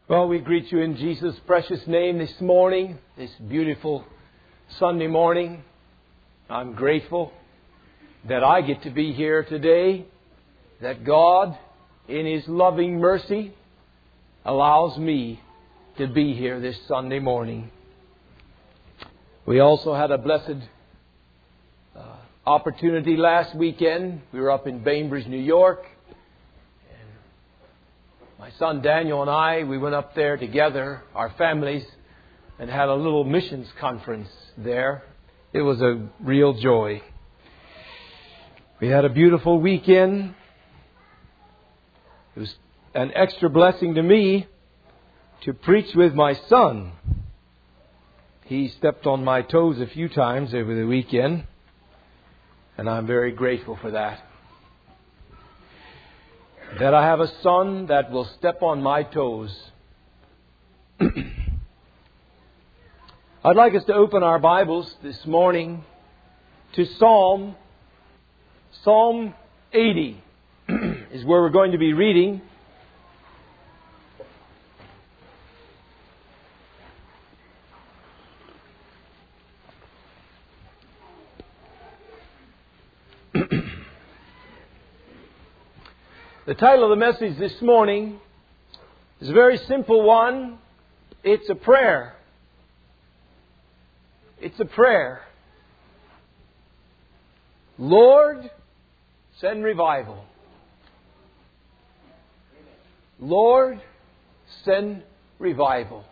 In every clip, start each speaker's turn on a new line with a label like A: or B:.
A: Well, we greet you in Jesus' precious name this morning, this beautiful Sunday morning. I'm grateful that I get to be here today, that God, in His loving mercy, allows me to be here this Sunday morning. We also had a blessed opportunity last weekend. We were up in Bainbridge, New York. My son Daniel and I, we went up there together, our families, and had a little missions conference there. It was a real joy. We had a beautiful weekend. It was an extra blessing to me to preach with my son. He stepped on my toes a few times over the weekend, and I'm very grateful for that. That I have a son that will step on my toes. I'd like us to open our Bibles this morning to Psalm 80 is where we're going to be reading. The title of the message this morning is a very simple one. It's a prayer. It's a prayer. Lord, send revival. Lord, send revival.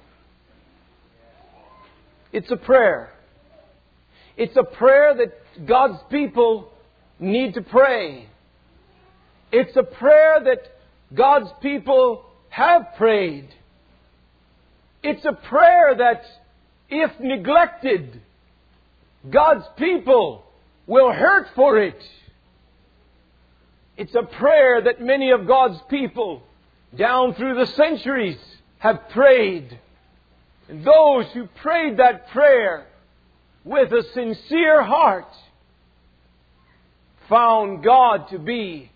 A: It's a prayer. It's a prayer that God's people need to pray. It's a prayer that God's people have prayed. It's a prayer that, if neglected, God's people will hurt for it. It's a prayer that many of God's people down through the centuries have prayed. And those who prayed that prayer with a sincere heart found God to be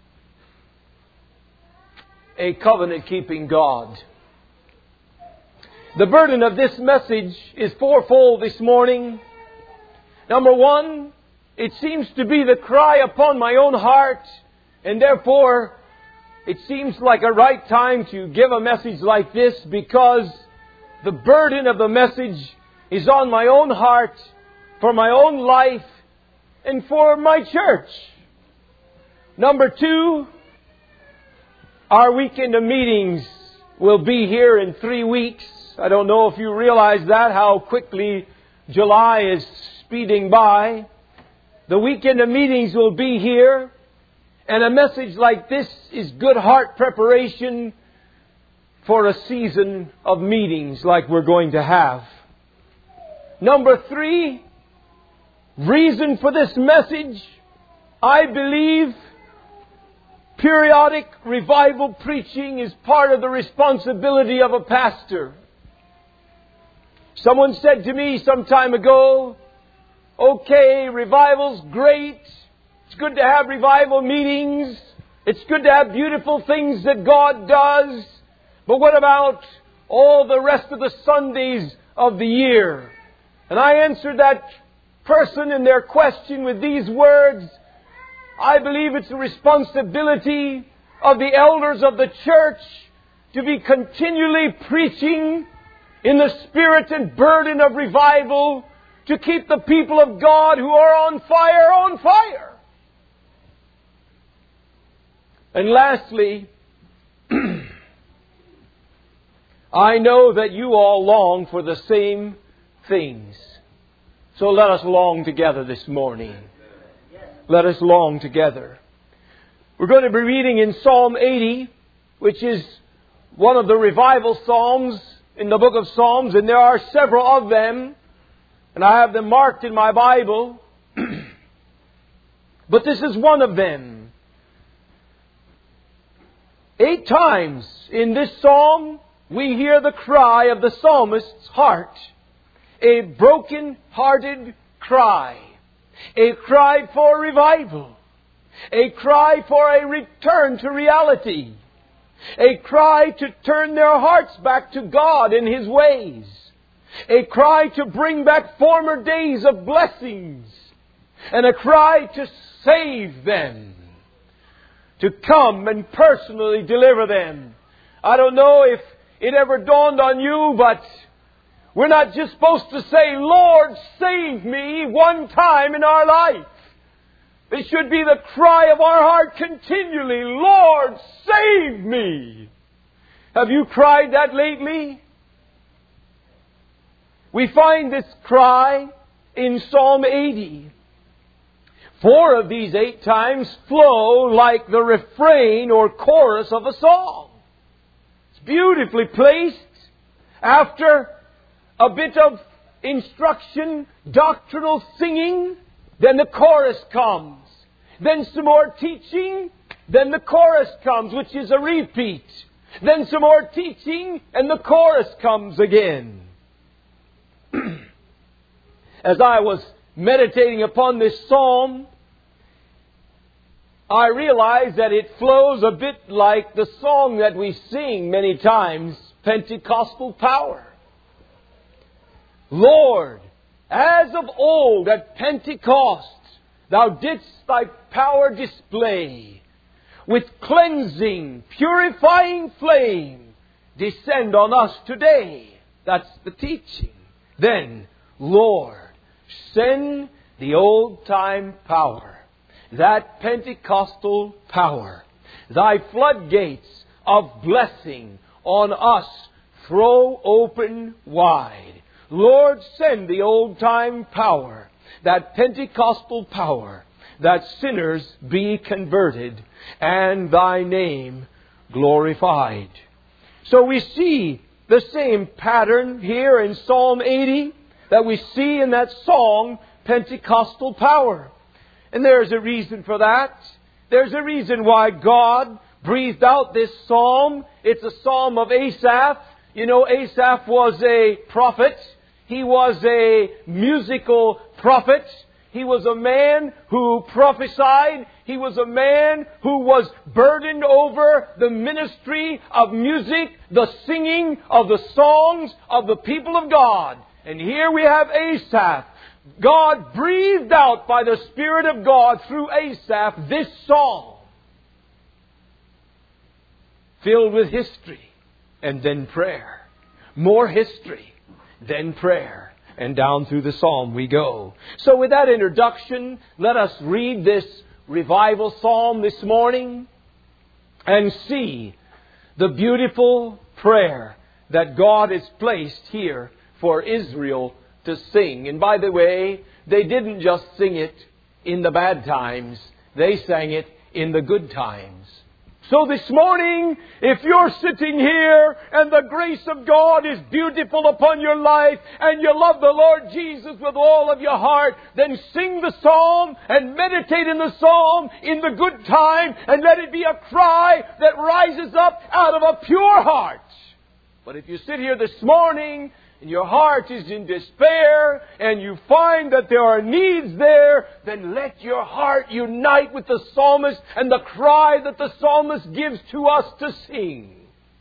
A: a covenant-keeping God. The burden of this message is fourfold this morning. Number one, it seems to be the cry upon my own heart, and therefore it seems like a right time to give a message like this, because the burden of the message is on my own heart, for my own life, and for my church. Number two, our weekend of meetings will be here in 3 weeks. I don't know if you realize that, how quickly July is speeding by. The weekend of meetings will be here. And a message like this is good heart preparation for a season of meetings like we're going to have. Number three, reason for this message, I believe periodic revival preaching is part of the responsibility of a pastor. Someone said to me some time ago, okay, revival's great. It's good to have revival meetings. It's good to have beautiful things that God does. But what about all the rest of the Sundays of the year? And I answered that person in their question with these words: I believe it's the responsibility of the elders of the church to be continually preaching in the spirit and burden of revival, to keep the people of God who are on fire, on fire. And lastly, I know that you all long for the same things. So let us long together this morning. Let us long together. We're going to be reading in Psalm 80, which is one of the revival psalms in the book of Psalms, and there are several of them, and I have them marked in my Bible. But this is one of them. 8 times in this psalm, we hear the cry of the psalmist's heart. A broken-hearted cry. A cry for revival. A cry for a return to reality. A cry to turn their hearts back to God and His ways. A cry to bring back former days of blessings. And a cry to save them. To come and personally deliver them. I don't know if it ever dawned on you, but we're not just supposed to say, Lord, save me one time in our life. It should be the cry of our heart continually, Lord, save me. Have you cried that lately? We find this cry in Psalm 80. 4 of these 8 times flow like the refrain or chorus of a song. It's beautifully placed after a bit of instruction, doctrinal singing, then the chorus comes. Then some more teaching, then the chorus comes, which is a repeat. Then some more teaching, and the chorus comes again. As I was meditating upon this psalm, I realized that it flows a bit like the song that we sing many times, Pentecostal Power. Lord, as of old at Pentecost, Thou didst Thy power display. With cleansing, purifying flame, descend on us today. That's the teaching. Then, Lord, send the old-time power, that Pentecostal power, Thy floodgates of blessing on us throw open wide. Lord, send the old-time power, that Pentecostal power, that sinners be converted and Thy name glorified. So we see the same pattern here in Psalm 80 that we see in that song, Pentecostal power. And there's a reason for that. There's a reason why God breathed out this psalm. It's a psalm of Asaph. You know, Asaph was a prophet. He was a musical prophet. He was a man who prophesied. He was a man who was burdened over the ministry of music, the singing of the songs of the people of God. And here we have Asaph. God breathed out by the Spirit of God through Asaph this song, filled with history and then prayer. More history, then prayer. And down through the psalm we go. So with that introduction, let us read this revival psalm this morning and see the beautiful prayer that God has placed here for Israel to sing. And by the way, they didn't just sing it in the bad times. They sang it in the good times. So this morning, if you're sitting here and the grace of God is beautiful upon your life and you love the Lord Jesus with all of your heart, then sing the psalm and meditate in the psalm in the good time and let it be a cry that rises up out of a pure heart. But if you sit here this morning and your heart is in despair and you find that there are needs there, then let your heart unite with the psalmist and the cry that the psalmist gives to us to sing.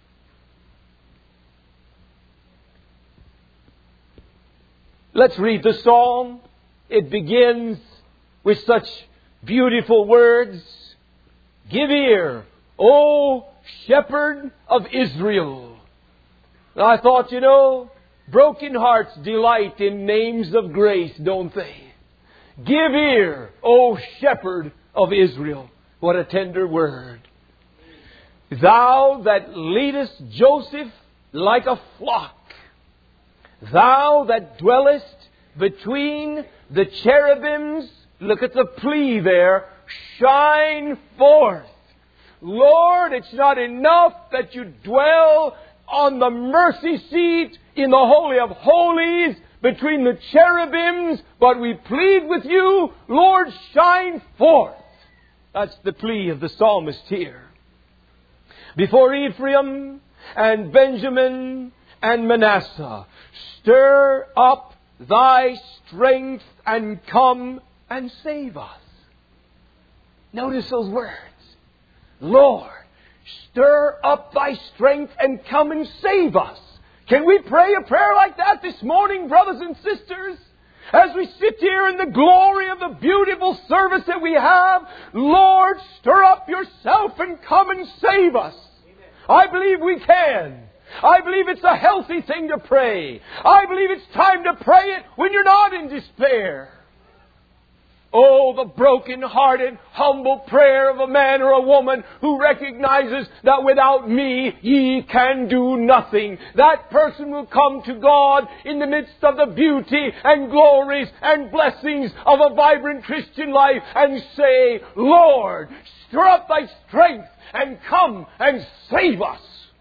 A: Let's read the psalm. It begins with such beautiful words. Give ear, O shepherd of Israel. And I thought, broken hearts delight in names of grace, don't they? Give ear, O shepherd of Israel. What a tender word. Thou that leadest Joseph like a flock. Thou that dwellest between the cherubims. Look at the plea there. Shine forth. Lord, it's not enough that you dwell on the mercy seat in the Holy of Holies between the cherubims, but we plead with you, Lord, shine forth. That's the plea of the psalmist here. Before Ephraim and Benjamin and Manasseh, stir up Thy strength and come and save us. Notice those words. Lord, stir up Thy strength and come and save us. Can we pray a prayer like that this morning, brothers and sisters? As we sit here in the glory of the beautiful service that we have, Lord, stir up yourself and come and save us. I believe we can. I believe it's a healthy thing to pray. I believe it's time to pray it when you're not in despair. Oh, the broken-hearted, humble prayer of a man or a woman who recognizes that without me, ye can do nothing. That person will come to God in the midst of the beauty and glories and blessings of a vibrant Christian life and say, Lord, stir up Thy strength and come and save us.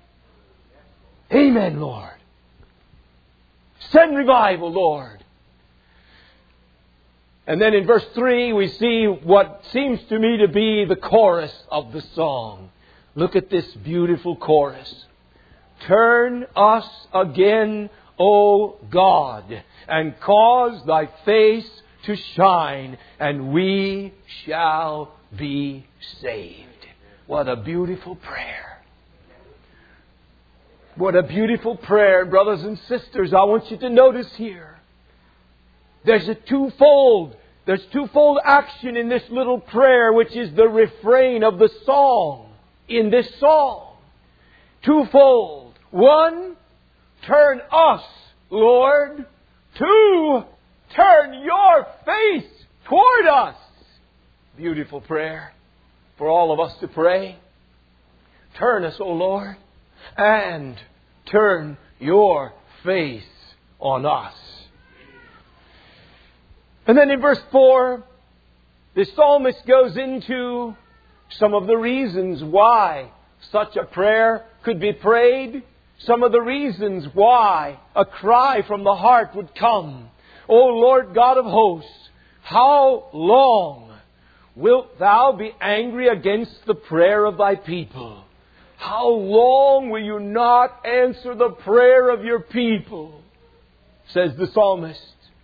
A: Amen, Lord. Send revival, Lord. And then in verse 3 we see what seems to me to be the chorus of the song. Look at this beautiful chorus. Turn us again, O God, and cause Thy face to shine, and we shall be saved. What a beautiful prayer. What a beautiful prayer, brothers and sisters. I want you to notice here. There's twofold action in this little prayer, which is the refrain of the song in this song. Twofold. One, turn us, Lord. Two, turn your face toward us. Beautiful prayer for all of us to pray. Turn us, O Lord, and turn your face on us. And then in verse 4, the psalmist goes into some of the reasons why such a prayer could be prayed. Some of the reasons why a cry from the heart would come. O Lord God of hosts, how long wilt Thou be angry against the prayer of Thy people? How long will You not answer the prayer of Your people? Says the psalmist.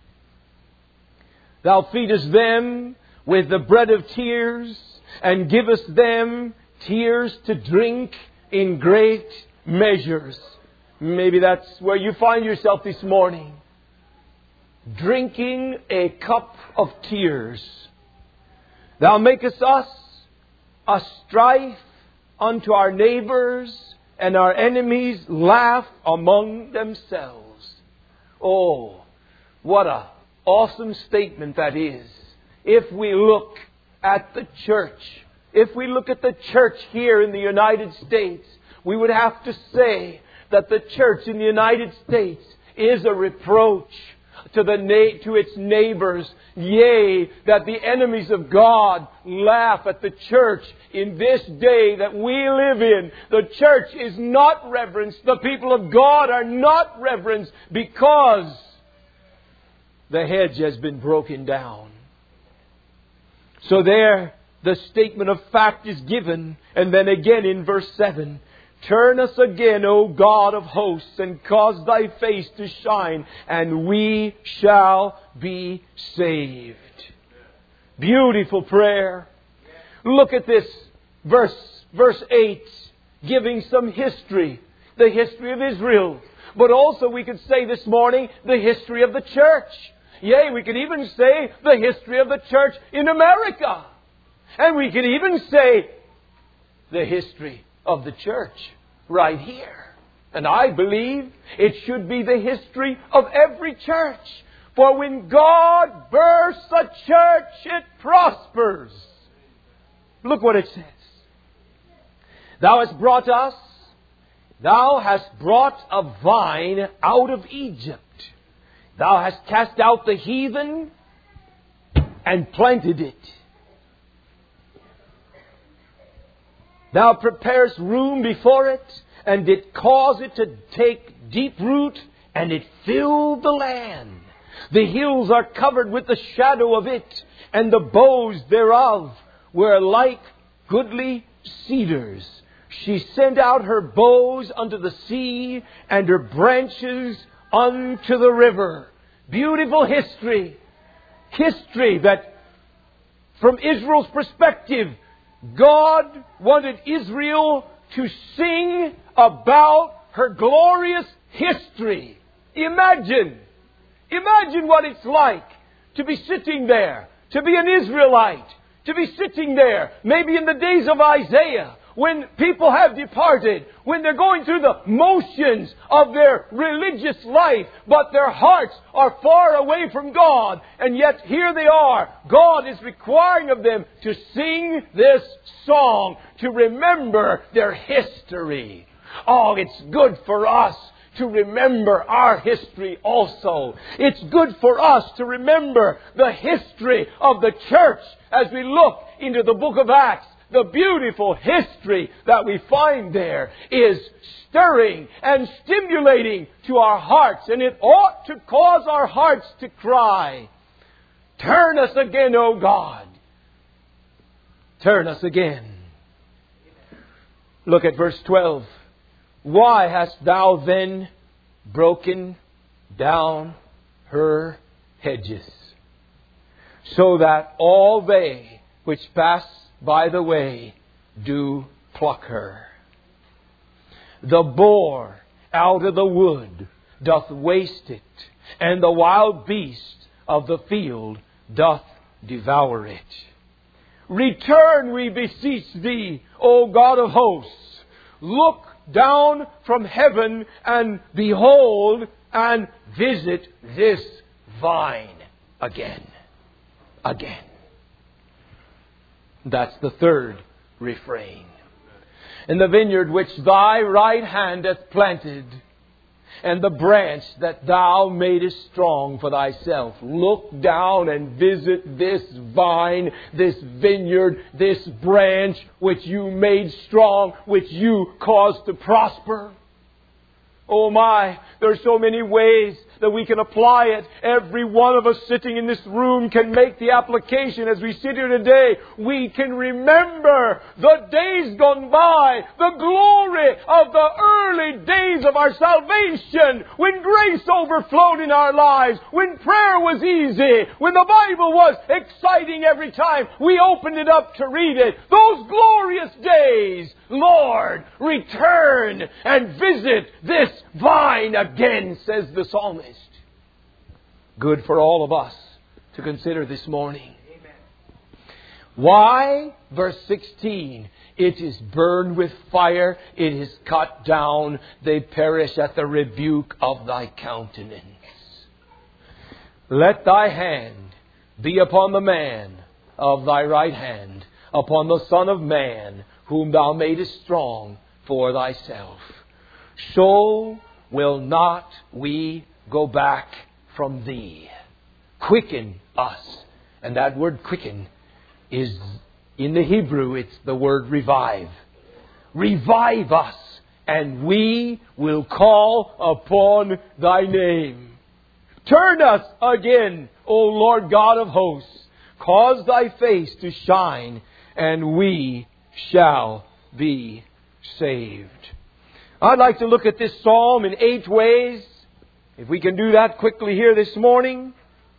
A: Thou feedest them with the bread of tears, and givest them tears to drink in great measures. Maybe that's where you find yourself this morning. Drinking a cup of tears. Thou makest us a strife unto our neighbors, and our enemies laugh among themselves. Oh, what a awesome statement that is. If we look at the church, if we look at the church here in the United States, we would have to say that the church in the United States is a reproach to its neighbors. Yea, that the enemies of God laugh at the church in this day that we live in. The church is not reverenced. The people of God are not reverenced because the hedge has been broken down. So there, the statement of fact is given. And then again in verse 7, turn us again, O God of hosts, and cause Thy face to shine, and we shall be saved. Beautiful prayer. Look at this verse 8, giving some history. The history of Israel. But also we could say this morning, the history of the church. Yea, we could even say the history of the church in America. And we could even say the history of the church right here. And I believe it should be the history of every church. For when God births a church, it prospers. Look what it says. Thou hast brought a vine out of Egypt. Thou hast cast out the heathen and planted it. Thou preparest room before it, and did cause it to take deep root, and it filled the land. The hills are covered with the shadow of it, and the boughs thereof were like goodly cedars. She sent out her boughs unto the sea, and her branches unto the river. Beautiful history. History that, from Israel's perspective, God wanted Israel to sing about her glorious history. Imagine what it's like to be sitting there, to be an Israelite, to be sitting there, maybe in the days of Isaiah, when people have departed, when they're going through the motions of their religious life, but their hearts are far away from God. And yet here they are. God is requiring of them to sing this song, to remember their history. Oh, it's good for us to remember our history also. It's good for us to remember the history of the church as we look into the book of Acts. The beautiful history that we find there is stirring and stimulating to our hearts, and it ought to cause our hearts to cry, "Turn us again, O God. Turn us again." Look at verse 12. "Why hast thou then broken down her hedges, so that all they which pass by the way do pluck her? The boar out of the wood doth waste it, and the wild beast of the field doth devour it. Return, we beseech thee, O God of hosts. Look down from heaven and behold and visit this vine again." Again. That's the third refrain. "In the vineyard which thy right hand hath planted, and the branch that thou madest strong for thyself. Look down and visit this vine, this vineyard, this branch which you made strong, which you caused to prosper." Oh my, there are so many ways that we can apply it. Every one of us sitting in this room can make the application as we sit here today. We can remember the days gone by, the glory of the early days of our salvation, when grace overflowed in our lives, when prayer was easy, when the Bible was exciting every time we opened it up to read it. Those glorious days, Lord, return and visit this vine again, says the psalmist. Good for all of us to consider this morning. Amen. Why? Verse 16. "It is burned with fire, it is cut down, they perish at the rebuke of thy countenance. Let thy hand be upon the man of thy right hand, upon the Son of Man, whom thou madest strong for thyself. So will not we go back from thee. Quicken us." And that word quicken is, in the Hebrew, it's the word revive. Revive us, and we will call upon thy name. Turn us again, O Lord God of hosts. Cause thy face to shine, and we shall be saved. I'd like to look at this psalm in 8 ways. If we can do that quickly here this morning.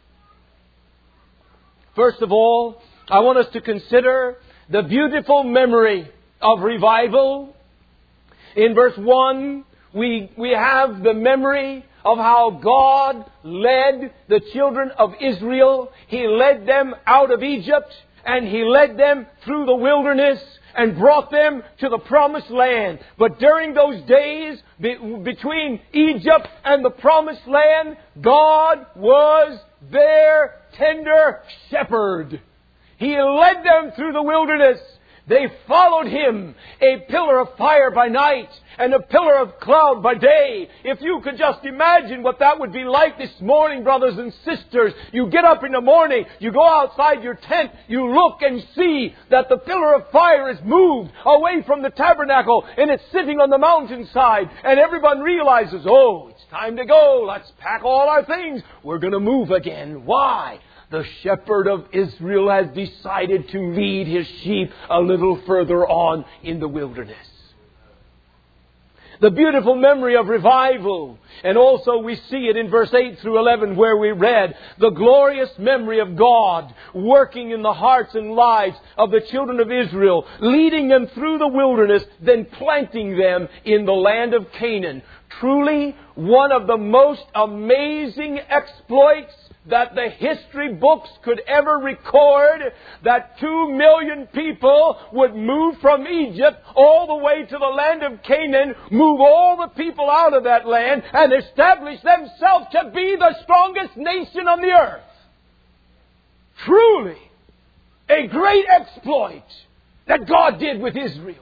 A: First of all, I want us to consider the beautiful memory of revival. In verse 1, we have the memory of how God led the children of Israel. He led them out of Egypt, and He led them through the wilderness and brought them to the promised land. But during those days between Egypt and the promised land, God was their tender shepherd. He led them through the wilderness. They followed Him, a pillar of fire by night and a pillar of cloud by day. If you could just imagine what that would be like this morning, brothers and sisters. You get up in the morning, you go outside your tent, you look and see that the pillar of fire is moved away from the tabernacle and it's sitting on the mountainside. And everyone realizes, oh, it's time to go. Let's pack all our things. We're going to move again. Why? The shepherd of Israel has decided to lead his sheep a little further on in the wilderness. The beautiful memory of revival. And also we see it in verse 8 through 11 where we read the glorious memory of God working in the hearts and lives of the children of Israel, leading them through the wilderness, then planting them in the land of Canaan. Truly one of the most amazing exploits that the history books could ever record, that 2 million people would move from Egypt all the way to the land of Canaan, move all the people out of that land, and establish themselves to be the strongest nation on the earth. Truly, a great exploit that God did with Israel.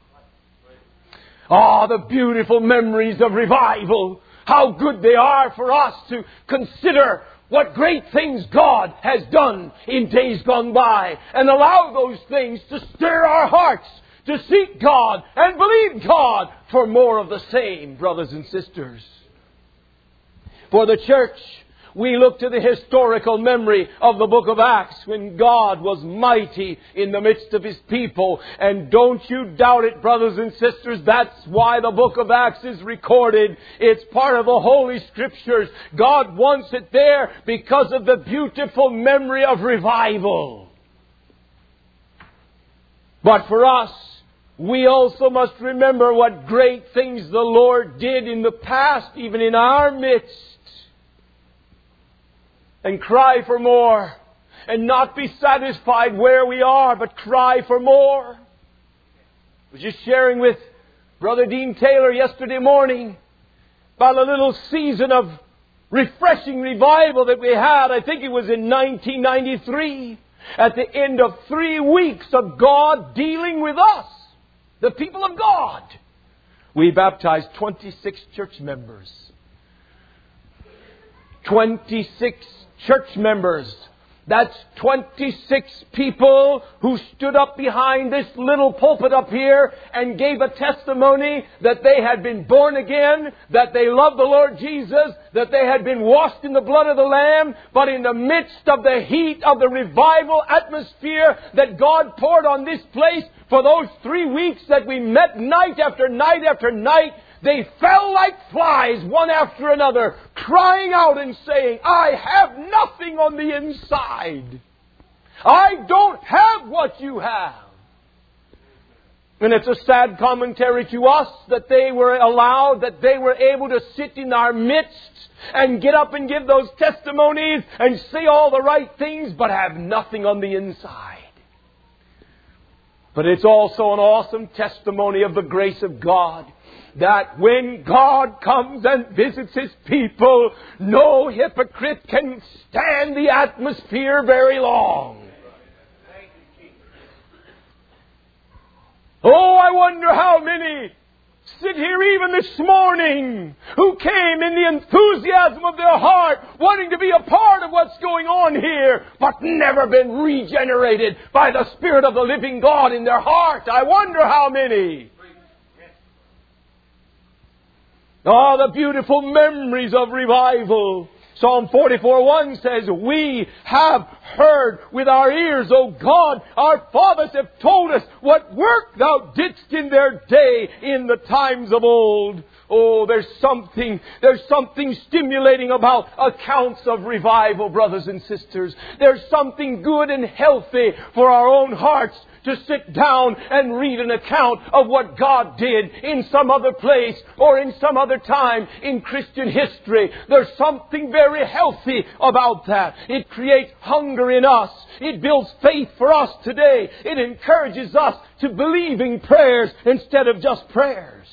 A: Ah, the beautiful memories of revival. How good they are for us to consider what great things God has done in days gone by, and allow those things to stir our hearts to seek God and believe God for more of the same, brothers and sisters. For the church, we look to the historical memory of the book of Acts when God was mighty in the midst of His people. And don't you doubt it, brothers and sisters, that's why the book of Acts is recorded. It's part of the Holy Scriptures. God wants it there because of the beautiful memory of revival. But for us, we also must remember what great things the Lord did in the past, even in our midst. And cry for more. And not be satisfied where we are, but cry for more. I was just sharing with Brother Dean Taylor yesterday morning about a little season of refreshing revival that we had. I think it was in 1993. At the end of 3 weeks of God dealing with us, the people of God. We baptized 26 church members. 26 church members. That's 26 people who stood up behind this little pulpit up here and gave a testimony that they had been born again, that they loved the Lord Jesus, that they had been washed in the blood of the Lamb, but in the midst of the heat of the revival atmosphere that God poured on this place for those 3 weeks that we met night after night after night, they fell like flies one after another, crying out and saying, I have nothing on the inside. I don't have what you have. And it's a sad commentary to us that they were allowed, that they were able to sit in our midst and get up and give those testimonies and say all the right things, but have nothing on the inside. But it's also an awesome testimony of the grace of God, that when God comes and visits His people, no hypocrite can stand the atmosphere very long. Oh, I wonder how many sit here even this morning who came in the enthusiasm of their heart, wanting to be a part of what's going on here, but never been regenerated by the Spirit of the living God in their heart. I wonder how many. Oh, the beautiful memories of revival. Psalm 44:1 says, we have heard with our ears, O God, our fathers have told us what work Thou didst in their day in the times of old. Oh, there's something stimulating about accounts of revival, brothers and sisters. There's something good and healthy for our own hearts to sit down and read an account of what God did in some other place or in some other time in Christian history. There's something very healthy about that. It creates hunger in us. It builds faith for us today. It encourages us to believing prayers instead of just prayers.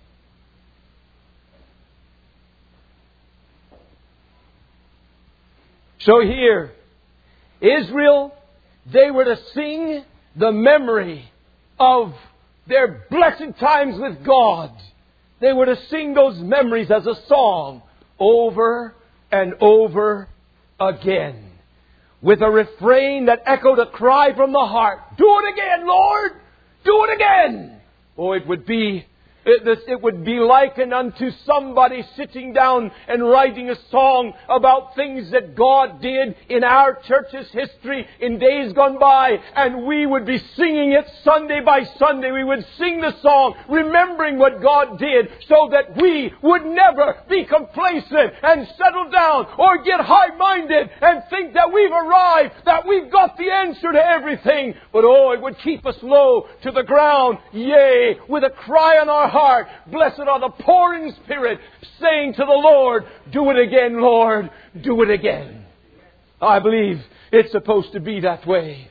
A: So here, Israel, they were to sing the memory of their blessed times with God. They were to sing those memories as a song over and over again, with a refrain that echoed a cry from the heart. Do it again, Lord! Do it again! Oh, it would be It would be likened unto somebody sitting down and writing a song about things that God did in our church's history in days gone by. And we would be singing it Sunday by Sunday. We would sing the song, remembering what God did, so that we would never be complacent and settle down or get high-minded and think that we've arrived, that we've got the answer to everything. But it would keep us low to the ground. Yea, with a cry in our heart, blessed are the poor in spirit, saying to the Lord, do it again, Lord, do it again. I believe it's supposed to be that way.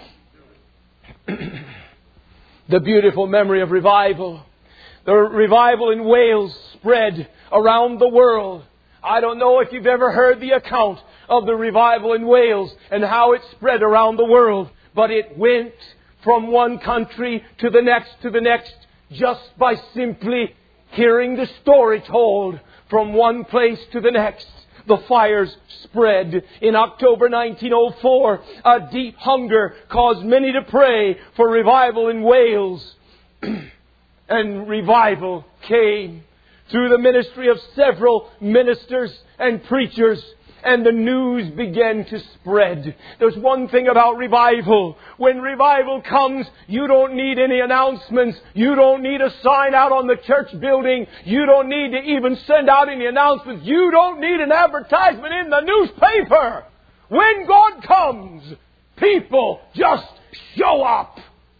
A: The beautiful memory of revival. The revival in Wales spread around the world. I don't know if you've ever heard the account of the revival in Wales and how it spread around the world, but it went from one country to the next, just by simply hearing the story told from one place to the next. The fires spread. In October 1904, a deep hunger caused many to pray for revival in Wales. And revival came through the ministry of several ministers and preachers. And the news began to spread. There's one thing about revival. When revival comes, you don't need any announcements. You don't need a sign out on the church building. You don't need to even send out any announcements. You don't need an advertisement in the newspaper. When God comes, people just show up.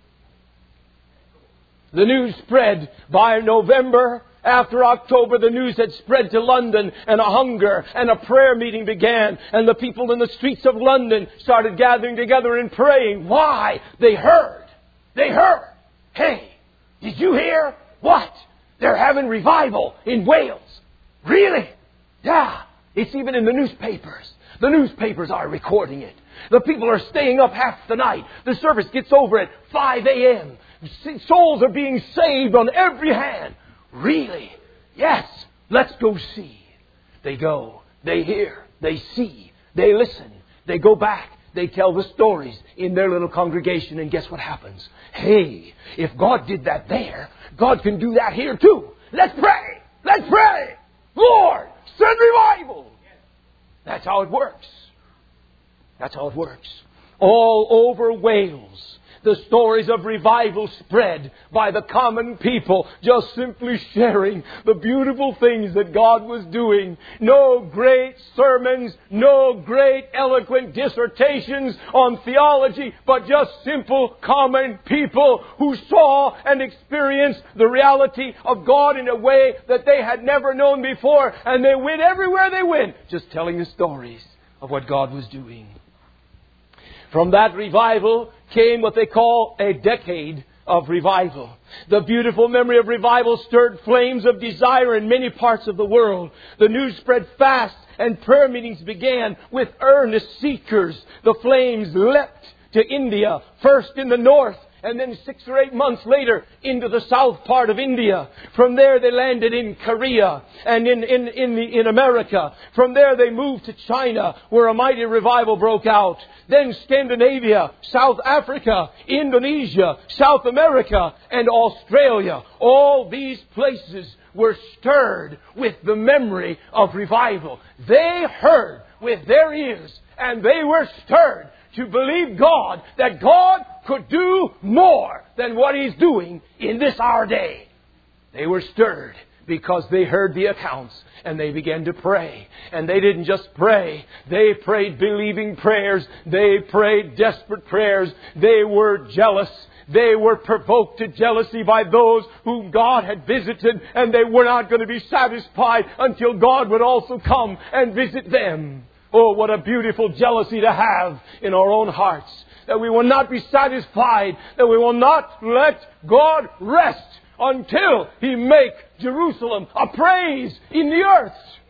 A: The news spread. By November, after October, the news had spread to London, and a hunger and a prayer meeting began. And the people in the streets of London started gathering together and praying. Why? They heard. Hey, did you hear? What? They're having revival in Wales. Really? Yeah. It's even in the newspapers. The newspapers are recording it. The people are staying up half the night. The service gets over at 5 a.m. Souls are being saved on every hand. Really? Yes. Let's go see. They go. They hear. They see. They listen. They go back. They tell the stories in their little congregation. And guess what happens? Hey, if God did that there, God can do that here too. Let's pray. Let's pray. Lord, send revival. That's how it works. That's how it works. All over Wales, the stories of revival spread by the common people, just simply sharing the beautiful things that God was doing. No great sermons, no great eloquent dissertations on theology, but just simple common people who saw and experienced the reality of God in a way that they had never known before. And they went everywhere they went, just telling the stories of what God was doing. From that revival came what they call a decade of revival. The beautiful memory of revival stirred flames of desire in many parts of the world. The news spread fast and prayer meetings began with earnest seekers. The flames leapt to India, first in the north, and then 6 or 8 months later into the south part of India. From there they landed in Korea and in America. From there they moved to China, where a mighty revival broke out. Then Scandinavia, South Africa, Indonesia, South America, and Australia. All these places were stirred with the memory of revival. They heard with their ears, and they were stirred to believe God, that God could do more than what He's doing in this our day. They were stirred because they heard the accounts and they began to pray. And they didn't just pray. They prayed believing prayers. They prayed desperate prayers. They were jealous. They were provoked to jealousy by those whom God had visited, and they were not going to be satisfied until God would also come and visit them. Oh, what a beautiful jealousy to have in our own hearts. That we will not be satisfied. That we will not let God rest until He make Jerusalem a praise in the earth.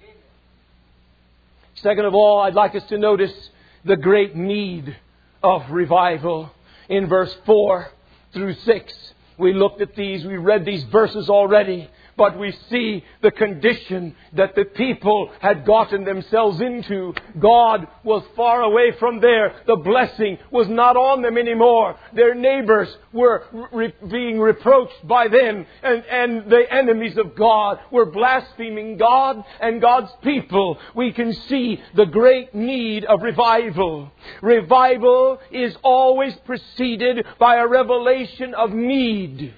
A: Second of all, I'd like us to notice the great need of revival. In verse 4 through 6, we looked at these. We read these verses already. but we see the condition that the people had gotten themselves into. God was far away from there. The blessing was not on them anymore. Their neighbors were being reproached by them, and the enemies of God were blaspheming God and God's people. We can see the great need of revival. Revival is always preceded by a revelation of need.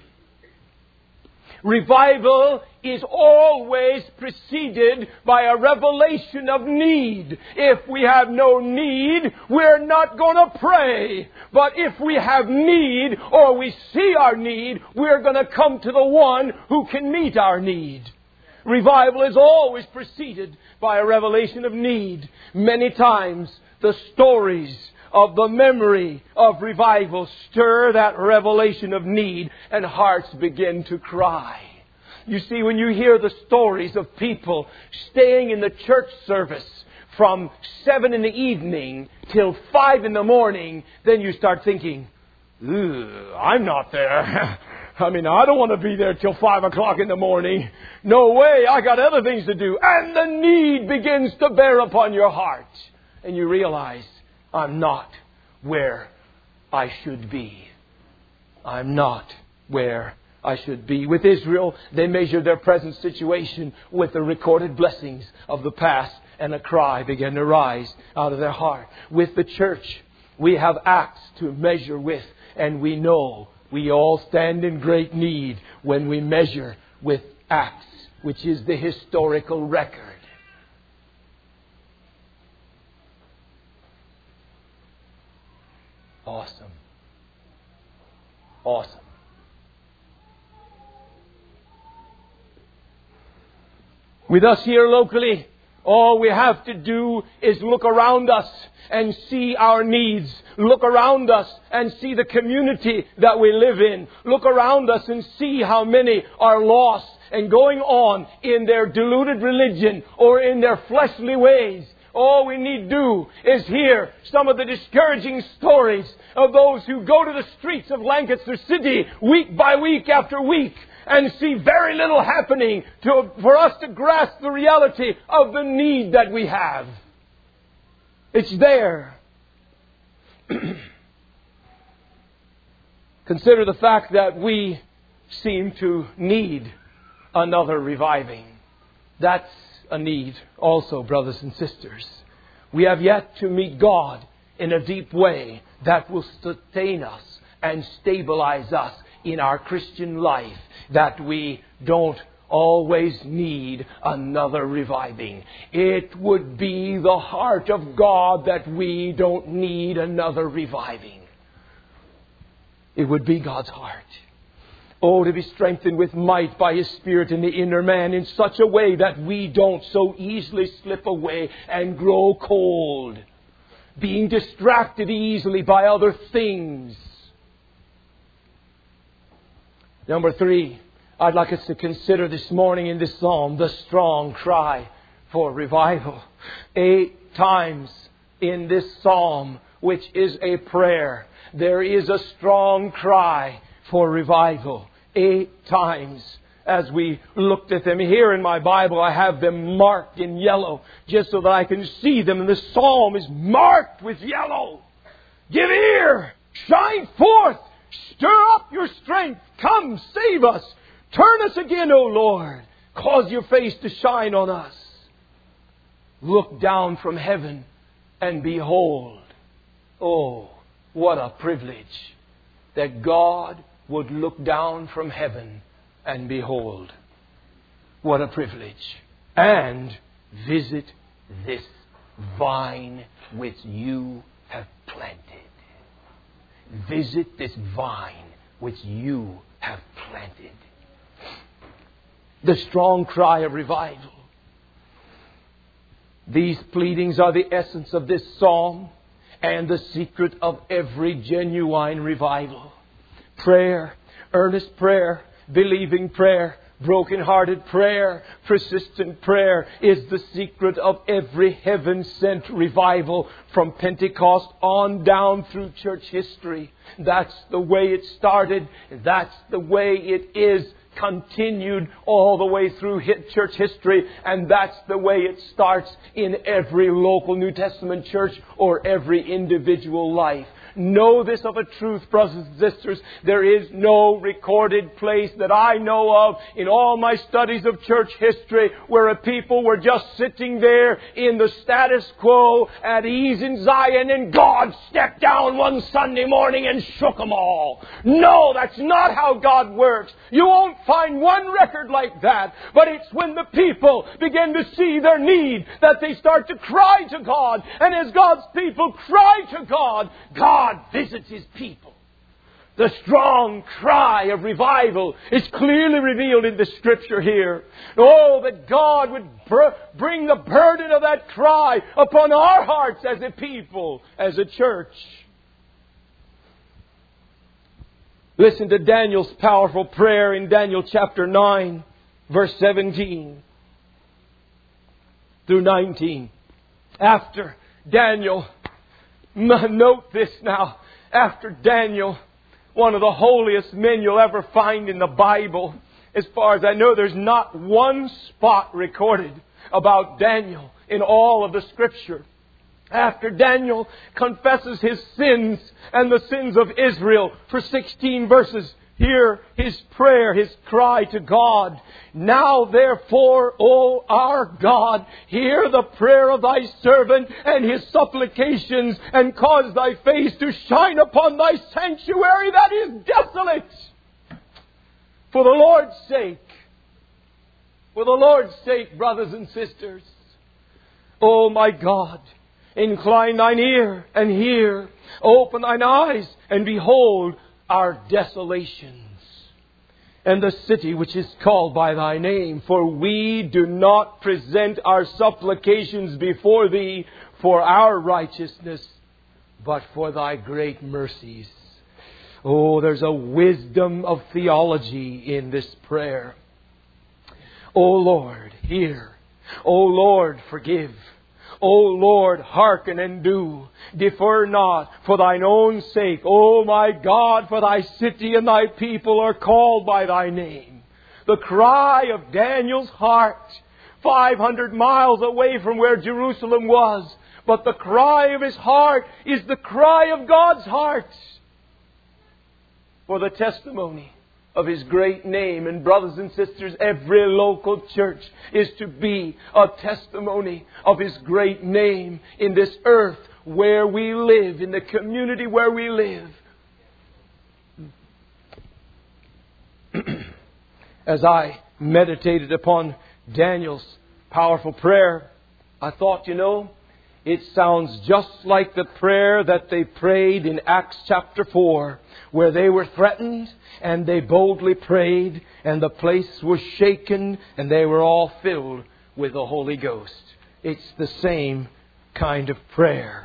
A: Revival is always preceded by a revelation of need. If we have no need, we're not going to pray. But if we have need, or we see our need, we're going to come to the one who can meet our need. Revival is always preceded by a revelation of need. Many times, the stories of the memory of revival stir that revelation of need, and hearts begin to cry. You see, when you hear the stories of people staying in the church service from 7 in the evening till 5 in the morning, then you start thinking, I'm not there. I mean, I don't want to be there till 5 o'clock in the morning. No way, I got other things to do. And the need begins to bear upon your heart. And you realize, I'm not where I should be. I'm not where I should be. With Israel, they measured their present situation with the recorded blessings of the past, and a cry began to rise out of their heart. With the church, we have acts to measure with, and we know we all stand in great need when we measure with Acts, which is the historical record. Awesome. Awesome. With us here locally, all we have to do is look around us and see our needs. Look around us and see the community that we live in. Look around us and see how many are lost and going on in their deluded religion or in their fleshly ways. All we need to do is hear some of the discouraging stories of those who go to the streets of Lancaster City week by week after week and see very little happening for us to grasp the reality of the need that we have. It's there. Consider the fact that we seem to need another reviving. That's a need also, brothers and sisters. We have yet to meet God in a deep way that will sustain us and stabilize us in our Christian life, that we don't always need another reviving. It would be the heart of God that we don't need another reviving. It would be God's heart. Oh, to be strengthened with might by His Spirit in the inner man in such a way that we don't so easily slip away and grow cold, being distracted easily by other things. Number 3, I'd like us to consider this morning in this psalm the strong cry for revival. 8 times in this psalm, which is a prayer, there is a strong cry for revival. 8 times as we looked at them. Here in my Bible I have them marked in yellow just so that I can see them. And the psalm is marked with yellow. Give ear! Shine forth! Stir up your strength! Come, save us! Turn us again, O Lord! Cause your face to shine on us. Look down from heaven and behold. Oh, what a privilege that God would look down from heaven and behold. What a privilege. And visit this vine which you have planted. Visit this vine which you have planted. The strong cry of revival. These pleadings are the essence of this psalm and the secret of every genuine revival. Prayer, earnest prayer, believing prayer, broken-hearted prayer, persistent prayer is the secret of every heaven-sent revival from Pentecost on down through church history. That's the way it started. That's the way it is continued all the way through church history, and that's the way it starts in every local New Testament church or every individual life. Know this of a truth, brothers and sisters. There is no recorded place that I know of in all my studies of church history where a people were just sitting there in the status quo at ease in Zion and God stepped down one Sunday morning and shook them all. No, that's not how God works. You won't find one record like that. But it's when the people begin to see their need that they start to cry to God. And as God's people cry to God, God visits His people. The strong cry of revival is clearly revealed in the Scripture here. Oh, that God would bring the burden of that cry upon our hearts as a people, as a church. Listen to Daniel's powerful prayer in Daniel chapter 9, verse 17 through 19. After Daniel, note this now, after Daniel, one of the holiest men you'll ever find in the Bible, as far as I know, there's not one spot recorded about Daniel in all of the Scripture. After Daniel confesses his sins and the sins of Israel for 16 verses, hear his prayer, his cry to God. Now therefore, O our God, hear the prayer of thy servant and his supplications, and cause thy face to shine upon thy sanctuary that is desolate. For the Lord's sake, brothers and sisters, O my God, incline thine ear and hear. Open thine eyes and behold our desolations, and the city which is called by thy name. For we do not present our supplications before thee for our righteousness, but for thy great mercies. Oh, there's a wisdom of theology in this prayer. O Lord, hear. O Lord, forgive. O Lord, hearken and do. Defer not for thine own sake. O my God, for thy city and thy people are called by thy name. The cry of Daniel's heart, 500 miles away from where Jerusalem was. But the cry of his heart is the cry of God's heart for the testimony of His great name. And brothers and sisters, every local church is to be a testimony of His great name in this earth where we live, in the community where we live. As I meditated upon Daniel's powerful prayer, I thought, it sounds just like the prayer that they prayed in Acts chapter 4, where they were threatened and they boldly prayed and the place was shaken and they were all filled with the Holy Ghost. It's the same kind of prayer.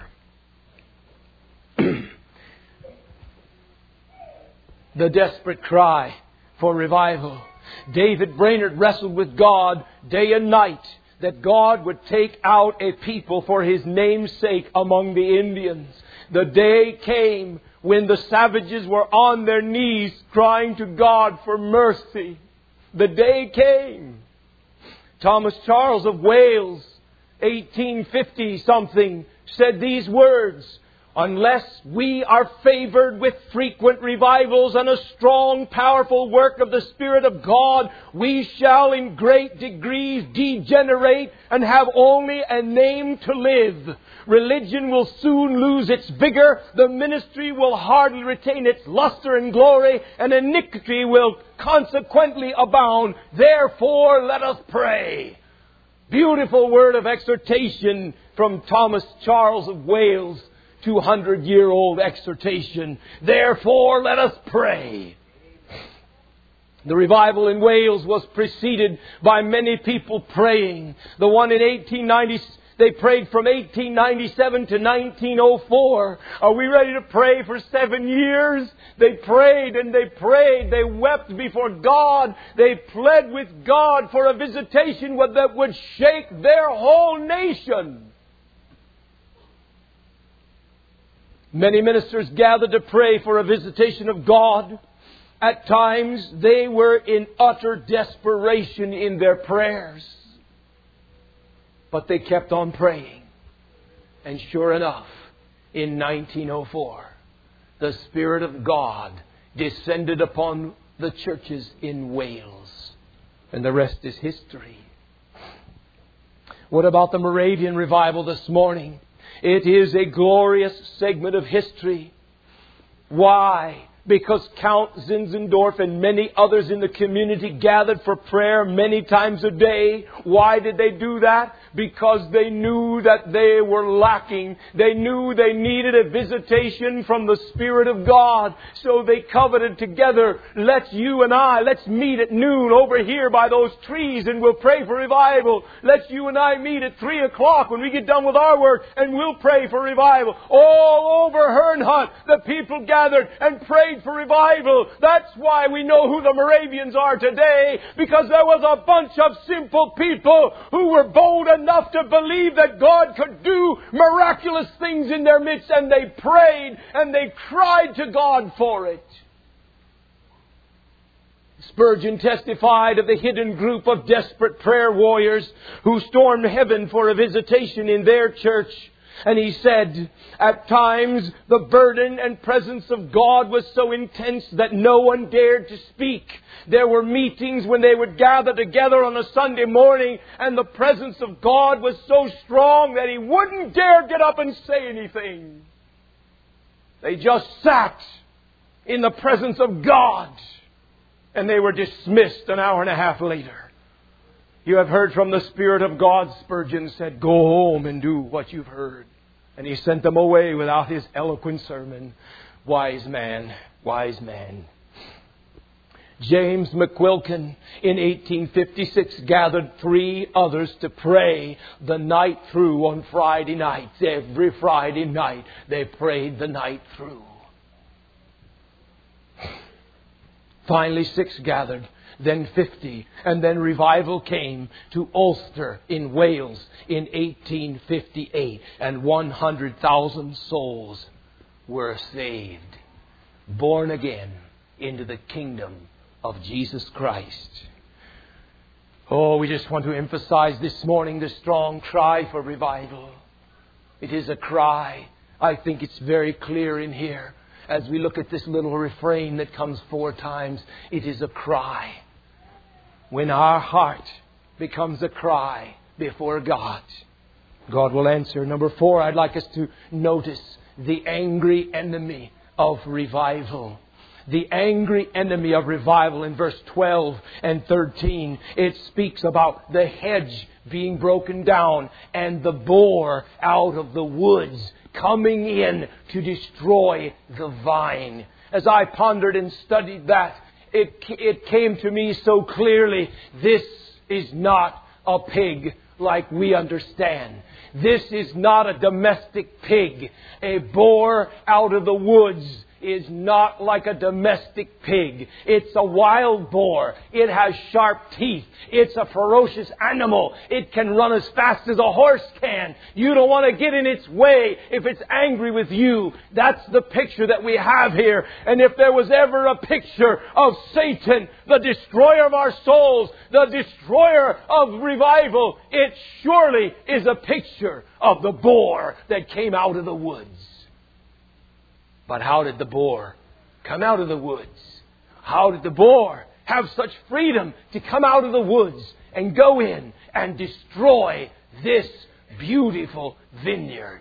A: The desperate cry for revival. David Brainerd wrestled with God day and night that God would take out a people for His name's sake among the Indians. The day came when the savages were on their knees crying to God for mercy. The day came. Thomas Charles of Wales, 1850-something, said these words: unless we are favored with frequent revivals and a strong, powerful work of the Spirit of God, we shall in great degrees degenerate and have only a name to live. Religion will soon lose its vigor, the ministry will hardly retain its luster and glory, and iniquity will consequently abound. Therefore, let us pray. Beautiful word of exhortation from Thomas Charles of Wales. 200-year-old exhortation. Therefore, let us pray. The revival in Wales was preceded by many people praying. The one in 1890, they prayed from 1897 to 1904. Are we ready to pray for 7 years? They prayed and they prayed. They wept before God. They pled with God for a visitation that would shake their whole nation. Many ministers gathered to pray for a visitation of God. At times they were in utter desperation in their prayers. But they kept on praying. And sure enough, in 1904, the Spirit of God descended upon the churches in Wales. And the rest is history. What about the Moravian revival this morning? It is a glorious segment of history. Why? Because Count Zinzendorf and many others in the community gathered for prayer many times a day. Why did they do that? Because they knew that they were lacking. They knew they needed a visitation from the Spirit of God. So they covenanted together. Let's meet at noon over here by those trees and we'll pray for revival. Let's you and I meet at 3 o'clock when we get done with our work and we'll pray for revival. All over Herrnhut, the people gathered and prayed for revival. That's why we know who the Moravians are today, because there was a bunch of simple people who were bold enough to believe that God could do miraculous things in their midst, and they prayed and they cried to God for it. Spurgeon testified of the hidden group of desperate prayer warriors who stormed heaven for a visitation in their church. And he said, at times the burden and presence of God was so intense that no one dared to speak. There were meetings when they would gather together on a Sunday morning, and the presence of God was so strong that he wouldn't dare get up and say anything. They just sat in the presence of God, and they were dismissed an hour and a half later. You have heard from the Spirit of God, Spurgeon said, go home and do what you've heard. And he sent them away without his eloquent sermon. Wise man, wise man. James McQuilkin in 1856 gathered 3 others to pray the night through on Friday nights. Every Friday night they prayed the night through. Finally 6 gathered, then 50, and then revival came to Ulster in Wales in 1858, and 100,000 souls were saved, born again into the kingdom of Jesus Christ. Oh, we just want to emphasize this morning the strong cry for revival. It is a cry. I think it's very clear in here. As we look at this little refrain that comes 4 times, it is a cry. When our heart becomes a cry before God, God will answer. Number 4, I'd like us to notice the angry enemy of revival. The angry enemy of revival in verse 12 and 13. It speaks about the hedge being broken down and the boar out of the woods coming in to destroy the vine. As I pondered and studied that, it came to me so clearly, this is not a pig like we understand. This is not a domestic pig. A boar out of the woods is not like a domestic pig. It's a wild boar. It has sharp teeth. It's a ferocious animal. It can run as fast as a horse can. You don't want to get in its way if it's angry with you. That's the picture that we have here. And if there was ever a picture of Satan, the destroyer of our souls, the destroyer of revival, it surely is a picture of the boar that came out of the woods. But how did the boar come out of the woods? How did the boar have such freedom to come out of the woods and go in and destroy this beautiful vineyard?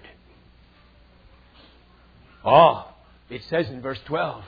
A: It says in verse 12,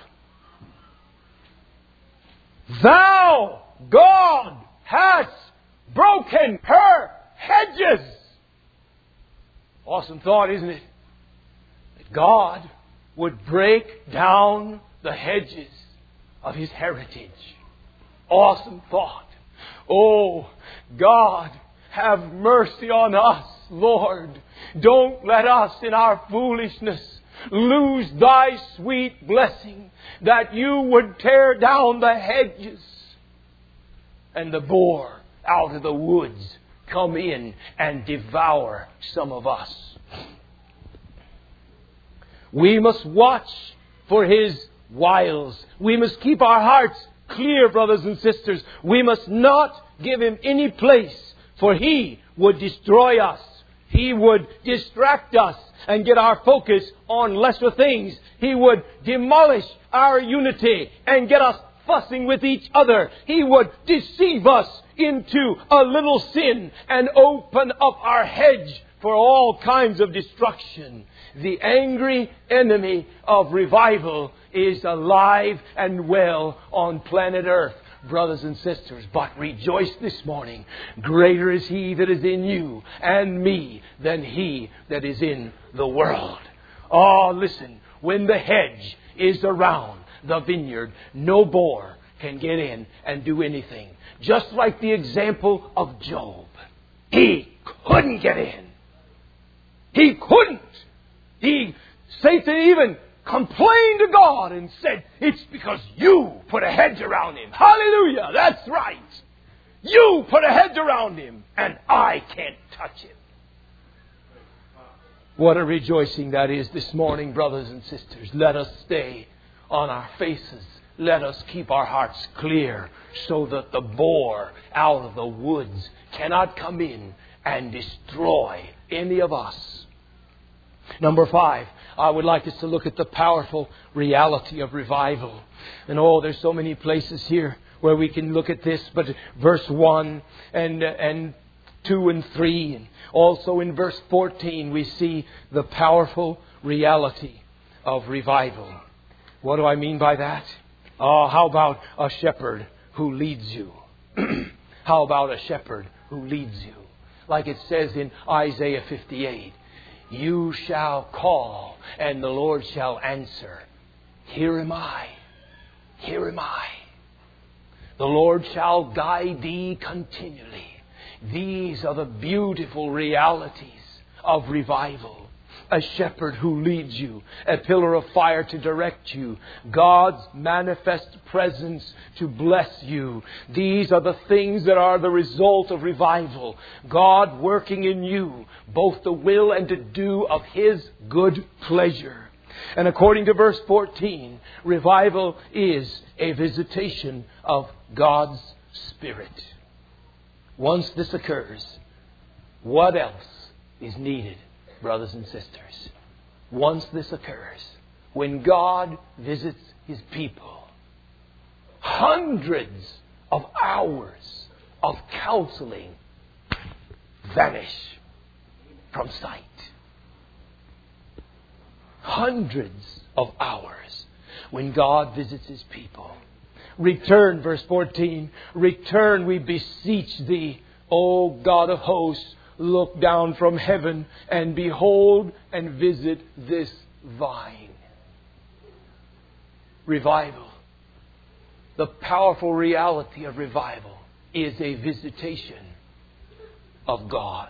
A: Thou, God, hast broken her hedges. Awesome thought, isn't it? That God would break down the hedges of His heritage. Awesome thought. Oh, God, have mercy on us, Lord. Don't let us in our foolishness lose Thy sweet blessing, that You would tear down the hedges and the boar out of the woods come in and devour some of us. We must watch for His wiles. We must keep our hearts clear, brothers and sisters. We must not give him any place, for he would destroy us. He would distract us and get our focus on lesser things. He would demolish our unity and get us fussing with each other. He would deceive us into a little sin and open up our hedge for all kinds of destruction. The angry enemy of revival is alive and well on planet Earth, brothers and sisters. But rejoice this morning. Greater is He that is in you and me than he that is in the world. Oh, listen. When the hedge is around the vineyard, no boar can get in and do anything. Just like the example of Job. He couldn't get in. He couldn't. Satan even complained to God and said, it's because you put a hedge around him. Hallelujah, that's right. You put a hedge around him and I can't touch him. What a rejoicing that is this morning, brothers and sisters. Let us stay on our faces. Let us keep our hearts clear so that the boar out of the woods cannot come in and destroy any of us. Number 5, I would like us to look at the powerful reality of revival. And there's so many places here where we can look at this. But verse 1 and 2 and 3, and also in verse 14, we see the powerful reality of revival. What do I mean by that? How about a shepherd who leads you? How about a shepherd who leads you? Like it says in Isaiah 58, you shall call and the Lord shall answer. Here am I. Here am I. The Lord shall guide thee continually. These are the beautiful realities of revival. A shepherd who leads you, a pillar of fire to direct you, God's manifest presence to bless you. These are the things that are the result of revival. God working in you, both the will and to do of His good pleasure. And according to verse 14, revival is a visitation of God's Spirit. Once this occurs, what else is needed, brothers and sisters? Once this occurs, when God visits His people, hundreds of hours of counseling vanish from sight. Hundreds of hours when God visits His people. Return, verse 14, return, we beseech Thee, O God of hosts, look down from heaven and behold and visit this vine. Revival. The powerful reality of revival is a visitation of God.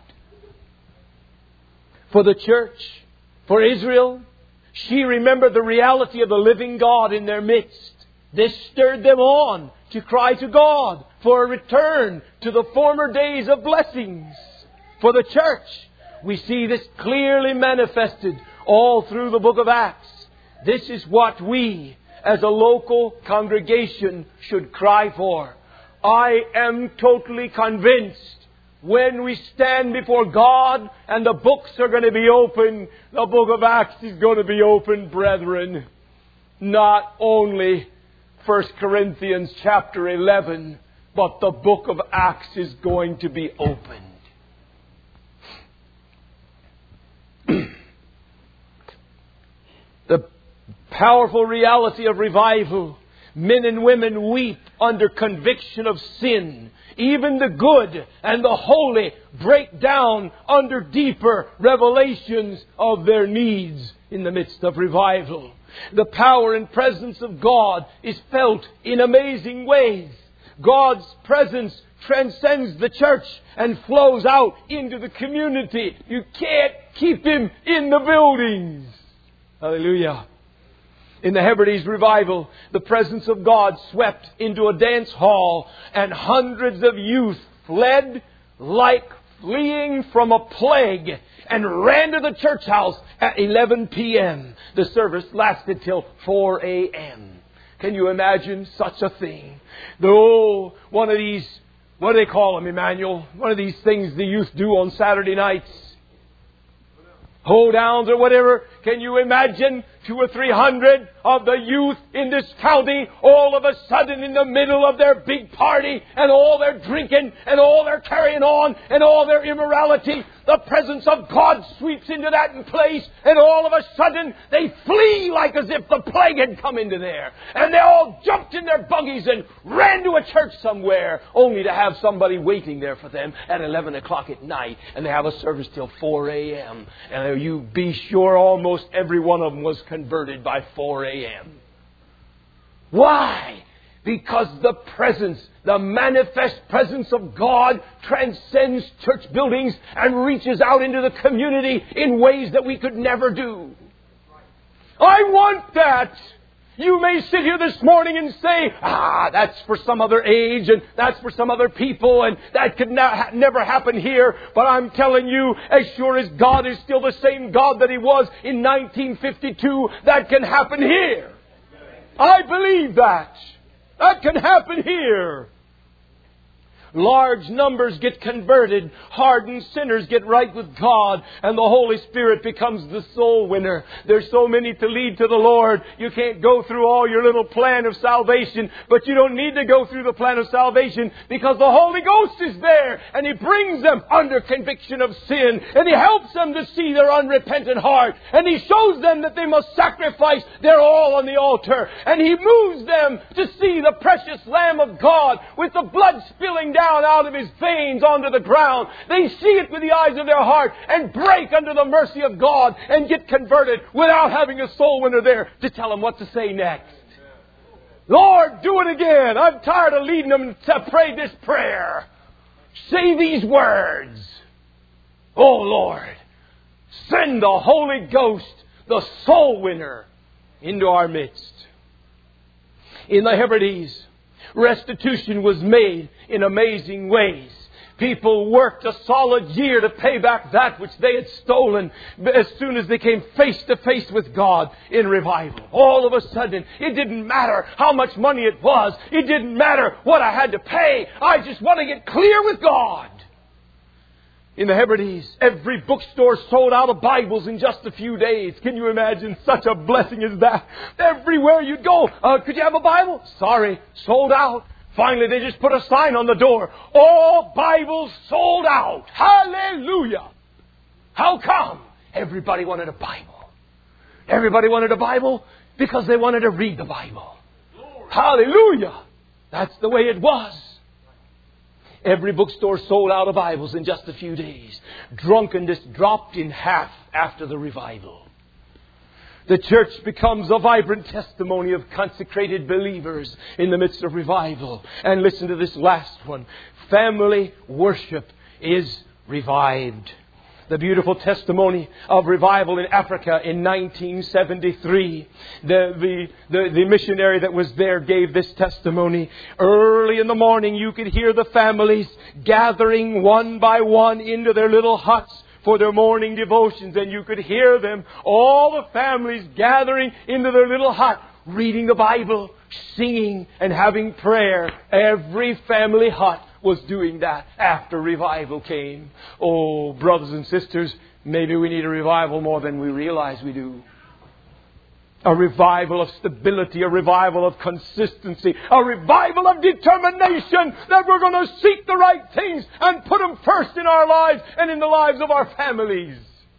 A: For the church, for Israel, she remembered the reality of the living God in their midst. This stirred them on to cry to God for a return to the former days of blessings. For the church, we see this clearly manifested all through the book of Acts. This is what we, as a local congregation, should cry for. I am totally convinced when we stand before God and the books are going to be open, the book of Acts is going to be open, brethren. Not only 1 Corinthians chapter 11, but the book of Acts is going to be opened. The powerful reality of revival. Men and women weep under conviction of sin. Even the good and the holy break down under deeper revelations of their needs in the midst of revival. The power and presence of God is felt in amazing ways. God's presence transcends the church and flows out into the community. You can't keep Him in the buildings. Hallelujah. In the Hebrides revival, the presence of God swept into a dance hall and hundreds of youth fled like fleeing from a plague and ran to the church house at 11 p.m. The service lasted till 4 a.m. Can you imagine such a thing? One of these, what do they call them, Emmanuel? One of these things the youth do on Saturday nights. Hold-downs or whatever. Can you imagine 200 or 300 of the youth in this county all of a sudden in the middle of their big party and all their drinking and all their carrying on and all their immorality? The presence of God sweeps into that place, and all of a sudden they flee like as if the plague had come into there. And they all jumped in their buggies and ran to a church somewhere, only to have somebody waiting there for them at 11 o'clock at night. And they have a service till 4 a.m. And you be sure almost every one of them was converted by 4 a.m. Why? Because the presence, the manifest presence of God transcends church buildings and reaches out into the community in ways that we could never do. I want that. You may sit here this morning and say, that's for some other age and that's for some other people and that could never happen here. But I'm telling you, as sure as God is still the same God that He was in 1952, that can happen here. I believe that. That can happen here. Large numbers get converted. Hardened sinners get right with God. And the Holy Spirit becomes the soul winner. There's so many to lead to the Lord. You can't go through all your little plan of salvation. But you don't need to go through the plan of salvation because the Holy Ghost is there. And He brings them under conviction of sin. And He helps them to see their unrepentant heart. And He shows them that they must sacrifice their all on the altar. And He moves them to see the precious Lamb of God with the blood spilling down out of His veins onto the ground. They see it with the eyes of their heart and break under the mercy of God and get converted without having a soul winner there to tell them what to say next. Lord, do it again. I'm tired of leading them to pray this prayer. Say these words. Oh Lord, send the Holy Ghost, the soul winner, into our midst. In the Hebrides, restitution was made in amazing ways. People worked a solid year to pay back that which they had stolen as soon as they came face to face with God in revival. All of a sudden, it didn't matter how much money it was. It didn't matter what I had to pay. I just want to get clear with God. In the Hebrides, every bookstore sold out of Bibles in just a few days. Can you imagine such a blessing as that? Everywhere you'd go, could you have a Bible? Sorry, sold out. Finally, they just put a sign on the door. All Bibles sold out. Hallelujah. How come? Everybody wanted a Bible. Everybody wanted a Bible because they wanted to read the Bible. Glory. Hallelujah. That's the way it was. Every bookstore sold out of Bibles in just a few days. Drunkenness dropped in half after the revival. The church becomes a vibrant testimony of consecrated believers in the midst of revival. And listen to this last one. Family worship is revived. The beautiful testimony of revival in Africa in 1973. The missionary that was there gave this testimony. Early in the morning you could hear the families gathering one by one into their little huts for their morning devotions. And you could hear them, all the families gathering into their little hut, reading the Bible, singing and having prayer. Every family hut was doing that after revival came. Oh, brothers and sisters, maybe we need a revival more than we realize we do. A revival of stability, a revival of consistency, a revival of determination that we're going to seek the right things and put them first in our lives and in the lives of our families.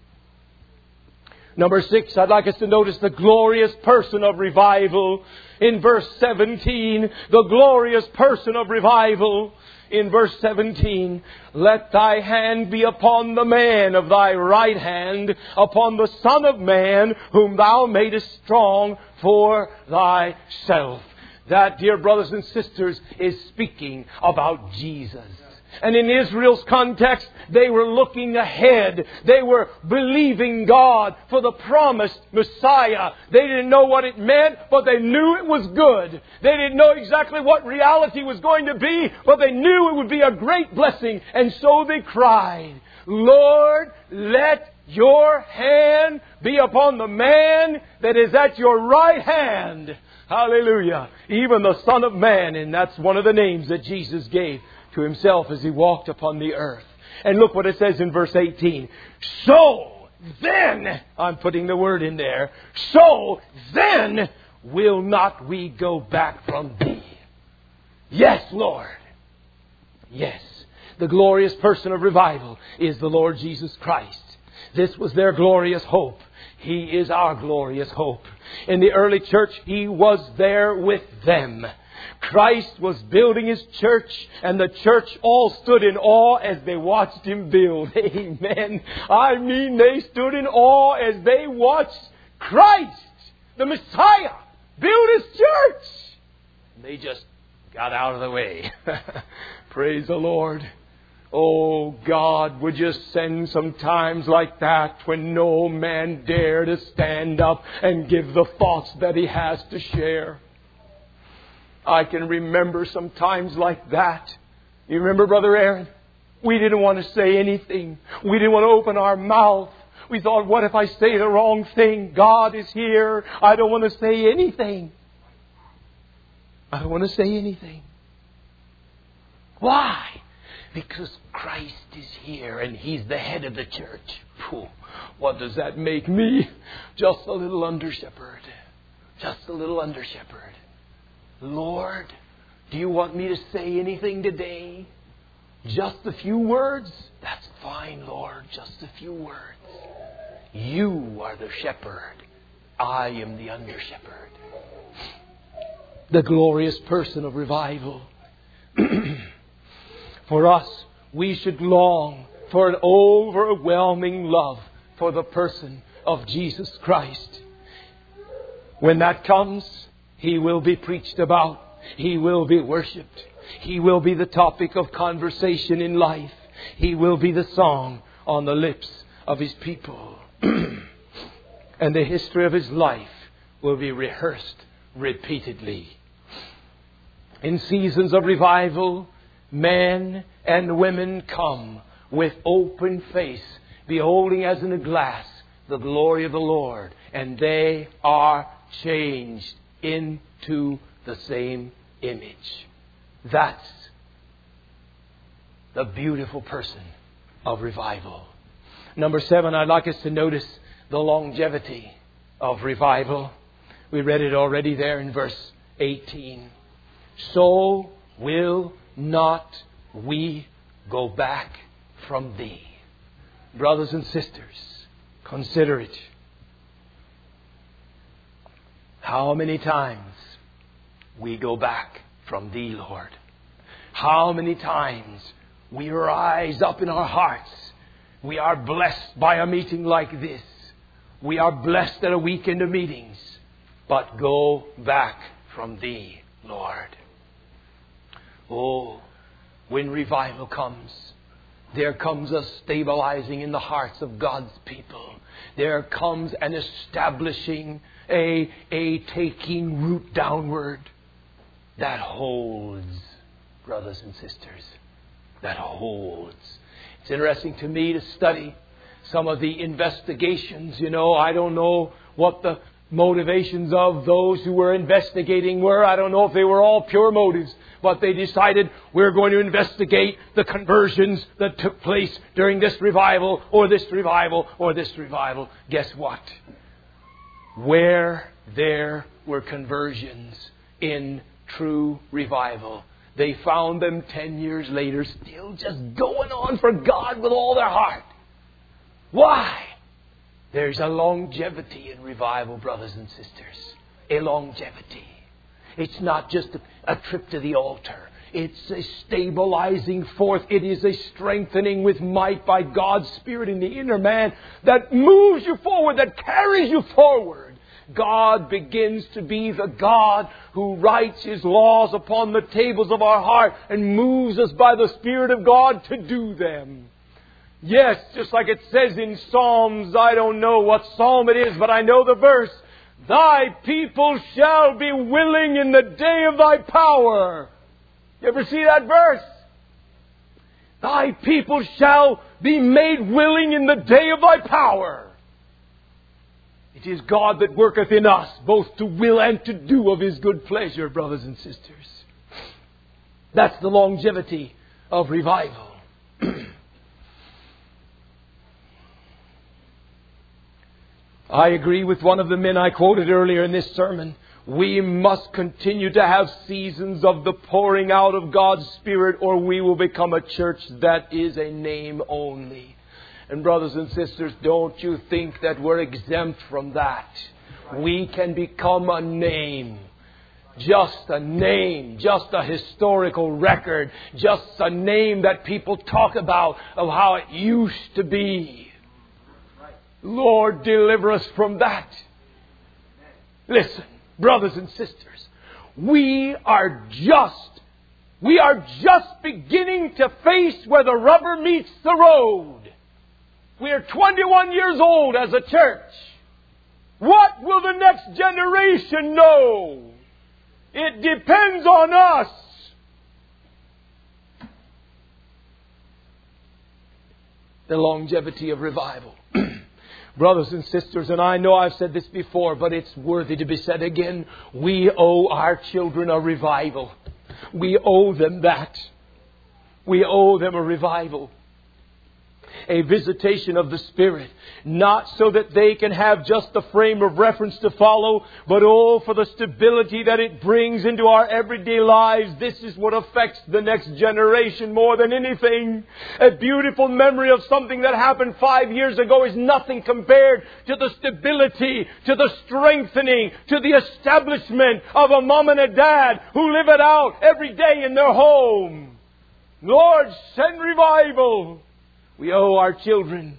A: Number 6, I'd like us to notice the glorious person of revival. In verse 17, the glorious person of revival. In verse 17, let thy hand be upon the man of thy right hand, upon the Son of Man, whom thou madest strong for thyself. That, dear brothers and sisters, is speaking about Jesus. And in Israel's context, they were looking ahead. They were believing God for the promised Messiah. They didn't know what it meant, but they knew it was good. They didn't know exactly what reality was going to be, but they knew it would be a great blessing. And so they cried, Lord, let your hand be upon the man that is at your right hand. Hallelujah. Even the Son of Man. And that's one of the names that Jesus gave to Himself as He walked upon the earth. And look what it says in verse 18. So then, I'm putting the word in there, so then will not we go back from Thee? Yes, Lord. Yes. The glorious person of revival is the Lord Jesus Christ. This was their glorious hope. He is our glorious hope. In the early church, He was there with them. Christ was building His church, and the church all stood in awe as they watched Him build. Amen. I mean, they stood in awe as they watched Christ, the Messiah, build His church. And they just got out of the way. Praise the Lord. Oh, God, would You send some times like that when no man dare to stand up and give the thoughts that he has to share. I can remember some times like that. You remember, Brother Aaron? We didn't want to say anything. We didn't want to open our mouth. We thought, what if I say the wrong thing? God is here. I don't want to say anything. I don't want to say anything. Why? Because Christ is here and He's the head of the church. Phew, what does that make me? Just a little under shepherd. Just a little under shepherd. Lord, do You want me to say anything today? Just a few words? That's fine, Lord. Just a few words. You are the shepherd. I am the under shepherd. The glorious person of revival. For us, we should long for an overwhelming love for the person of Jesus Christ. When that comes, He will be preached about. He will be worshipped. He will be the topic of conversation in life. He will be the song on the lips of His people. And the history of His life will be rehearsed repeatedly. In seasons of revival, men and women come with open face, beholding as in a glass the glory of the Lord, and they are changed into the same image. That's the beautiful person of revival. Number 7, I'd like us to notice the longevity of revival. We read it already there in verse 18. So will not we go back from Thee. Brothers and sisters, consider it. How many times we go back from Thee, Lord. How many times we rise up in our hearts. We are blessed by a meeting like this. We are blessed at a weekend of meetings. But go back from Thee, Lord. Oh, when revival comes, there comes a stabilizing in the hearts of God's people. There comes an establishing, a taking root downward that holds, brothers and sisters, that holds. It's interesting to me to study some of the investigations. You know, I don't know what the motivations of those who were investigating were. I don't know if they were all pure motives, but they decided we're going to investigate the conversions that took place during this revival or this revival or this revival. Guess what? Where there were conversions in true revival, they found them 10 years later still just going on for God with all their heart. Why? There's a longevity in revival, brothers and sisters. A longevity. It's not just a trip to the altar. It's a stabilizing forth. It is a strengthening with might by God's Spirit in the inner man that moves you forward, that carries you forward. God begins to be the God who writes His laws upon the tables of our heart and moves us by the Spirit of God to do them. Yes, just like it says in Psalms, I don't know what psalm it is, but I know the verse. Thy people shall be willing in the day of Thy power. You ever see that verse? Thy people shall be made willing in the day of Thy power. It is God that worketh in us, both to will and to do of His good pleasure, brothers and sisters. That's the longevity of revival. I agree with one of the men I quoted earlier in this sermon. We must continue to have seasons of the pouring out of God's Spirit, or we will become a church that is a name only. And brothers and sisters, don't you think that we're exempt from that. We can become a name. Just a name, just a historical record, just a name that people talk about of how it used to be. Lord, deliver us from that. Listen, brothers and sisters, we are just beginning to face where the rubber meets the road. We are 21 years old as a church. What will the next generation know? It depends on us. The longevity of revival. Brothers and sisters, and I know I've said this before, but it's worthy to be said again. We owe our children a revival. We owe them that. We owe them a revival. A visitation of the Spirit. Not so that they can have just a frame of reference to follow, but for the stability that it brings into our everyday lives. This is what affects the next generation more than anything. A beautiful memory of something that happened 5 years ago is nothing compared to the stability, to the strengthening, to the establishment of a mom and a dad who live it out every day in their home. Lord, send revival. We owe our children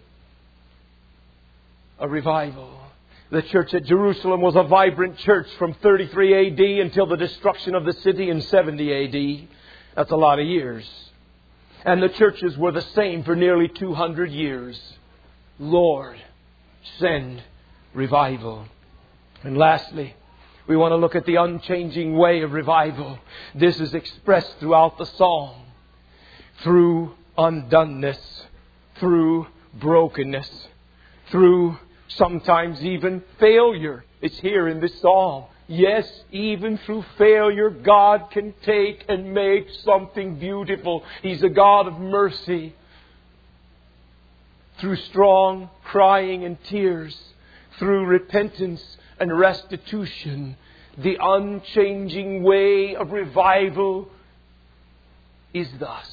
A: a revival. The church at Jerusalem was a vibrant church from 33 A.D. until the destruction of the city in 70 A.D. That's a lot of years. And the churches were the same for nearly 200 years. Lord, send revival. And lastly, we want to look at the unchanging way of revival. This is expressed throughout the psalm. Through undoneness. Through brokenness, through sometimes even failure. It's here in this psalm. Yes, even through failure, God can take and make something beautiful. He's a God of mercy. Through strong crying and tears, through repentance and restitution, the unchanging way of revival is thus.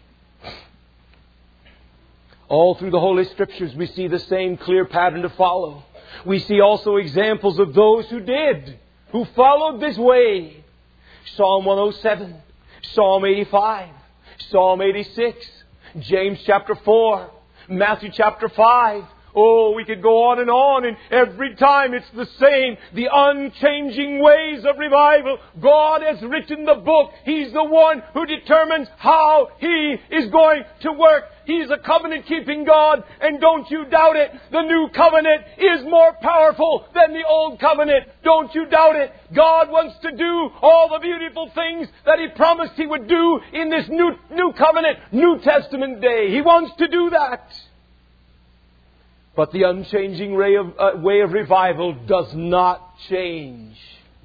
A: All through the Holy Scriptures we see the same clear pattern to follow. We see also examples of those who followed this way. Psalm 107, Psalm 85, Psalm 86, James chapter 4, Matthew chapter 5. Oh, we could go on, and every time it's the same. The unchanging ways of revival. God has written the book. He's the one who determines how He is going to work. He's a covenant-keeping God, and don't you doubt it. The new covenant is more powerful than the old covenant. Don't you doubt it. God wants to do all the beautiful things that He promised He would do in this new covenant, New Testament day. He wants to do that. But the unchanging way of revival does not change.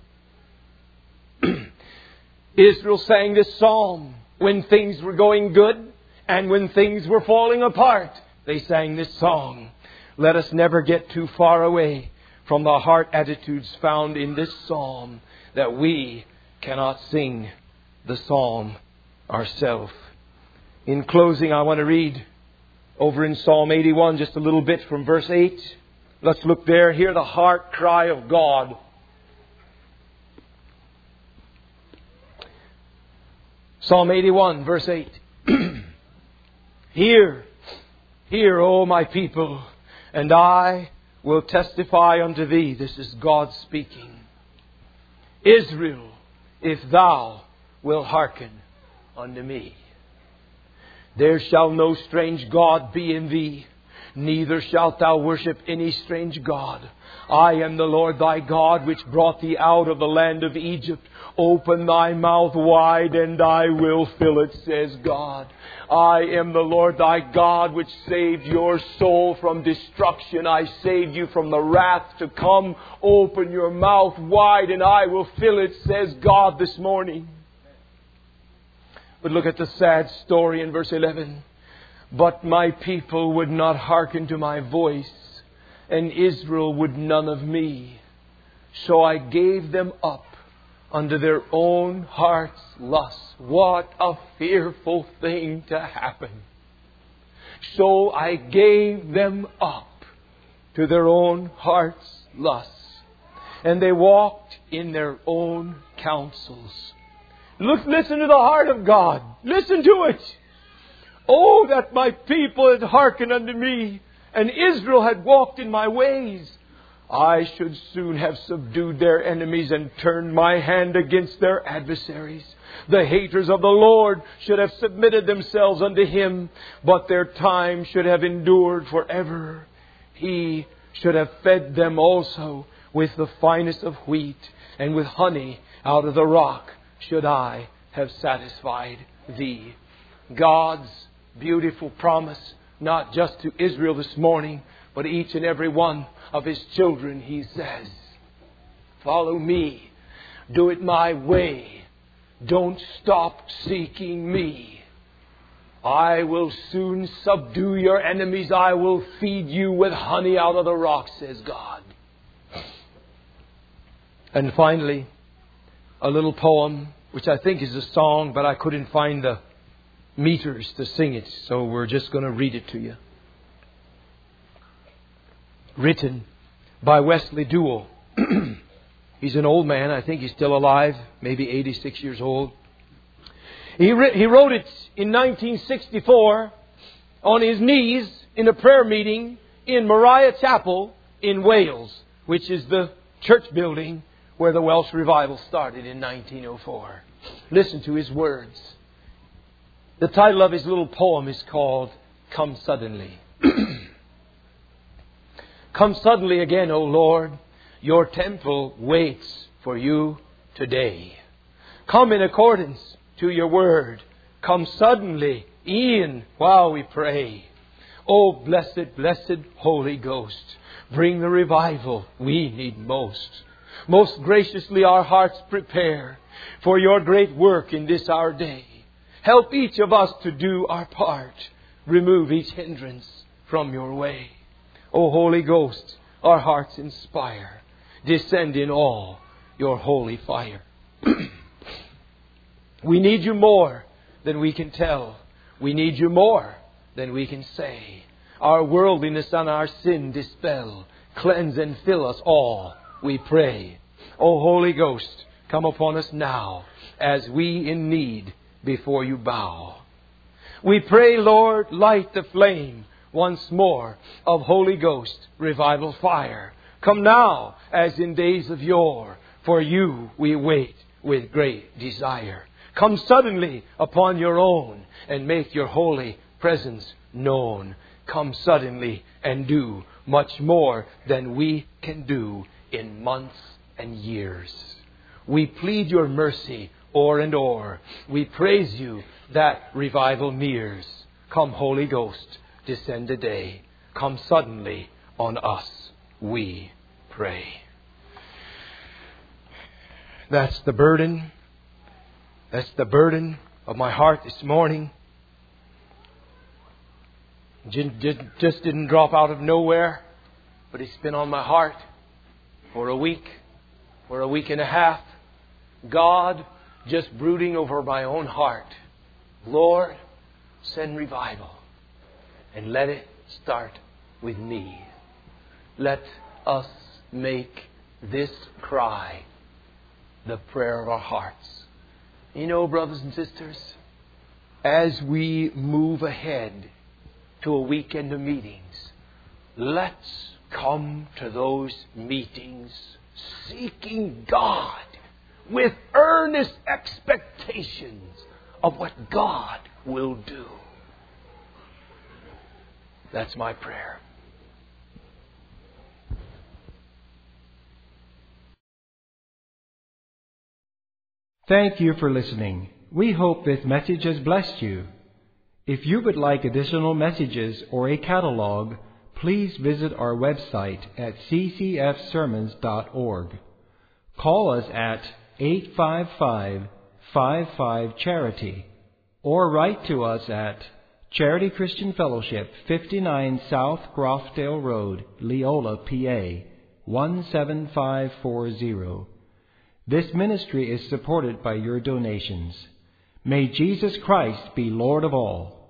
A: Israel sang this psalm when things were going good and when things were falling apart. They sang this song. Let us never get too far away from the heart attitudes found in this psalm that we cannot sing the psalm ourselves. In closing, I want to read over in Psalm 81, just a little bit from verse 8. Let's look there. Hear the heart cry of God. Psalm 81, verse 8. Hear, O my people, and I will testify unto thee. This is God speaking. Israel, if thou wilt hearken unto me. There shall no strange God be in thee, Neither shalt thou worship any strange god. I am the Lord thy God, which brought thee out of the land of Egypt. Open thy mouth wide, and I will fill it, says God. I am the Lord thy God, which saved your soul from destruction. I saved you from the wrath to come. Open your mouth wide, and I will fill it, says God this morning. But look at the sad story in verse 11. But my people would not hearken to my voice, and Israel would none of me. So I gave them up unto their own heart's lusts. What a fearful thing to happen. So I gave them up to their own heart's lusts, and they walked in their own counsels. Listen to the heart of God. Listen to it. Oh, that my people had hearkened unto me, and Israel had walked in my ways. I should soon have subdued their enemies and turned my hand against their adversaries. The haters of the Lord should have submitted themselves unto Him, but their time should have endured forever. He should have fed them also with the finest of wheat, and with honey out of the rock should I have satisfied thee. God's beautiful promise, not just to Israel this morning, but each and every one of His children. He says, follow me. Do it my way. Don't stop seeking me. I will soon subdue your enemies. I will feed you with honey out of the rock, says God. And finally, a little poem, which I think is a song, but I couldn't find the meters to sing it, so we're just going to read it to you. Written by Wesley Duell. He's an old man. I think he's still alive, maybe 86 years old. He wrote it in 1964 on his knees in a prayer meeting in Moriah Chapel in Wales, which is the church building where the Welsh revival started in 1904. Listen to his words. The title of his little poem is called Come Suddenly. Come suddenly again, O Lord. Your temple waits for you today. Come in accordance to your word. Come suddenly, e'en while we pray. O blessed, blessed Holy Ghost, bring the revival we need most. Most graciously our hearts prepare for your great work in this our day. Help each of us to do our part. Remove each hindrance from your way. O Holy Ghost, our hearts inspire. Descend in all your holy fire. We need you more than we can tell. We need you more than we can say. Our worldliness and our sin dispel. Cleanse and fill us all, we pray. O Holy Ghost, come upon us now as we in need before you bow. We pray, Lord, light the flame once more of Holy Ghost revival fire. Come now as in days of yore. For you we wait with great desire. Come suddenly upon your own and make your holy presence known. Come suddenly and do much more than we can do in months and years. We plead your mercy o'er and o'er. We praise you that revival nears. Come, Holy Ghost, descend today. Come suddenly on us, we pray. That's the burden. That's the burden of my heart this morning. Just didn't drop out of nowhere, but it's been on my heart for a week and a half. God, just brooding over my own heart. Lord, send revival. And let it start with me. Let us make this cry the prayer of our hearts. You know, brothers and sisters, as we move ahead to a weekend of meetings, let's come to those meetings seeking God with earnest expectations of what God will do. That's my prayer.
B: Thank you for listening. We hope this message has blessed you. If you would like additional messages or a catalog, please visit our website at ccfsermons.org. Call us at 855-55-CHARITY or write to us at Charity Christian Fellowship, 59 South Grofdale Road, Leola, PA, 17540. This ministry is supported by your donations. May Jesus Christ be Lord of all.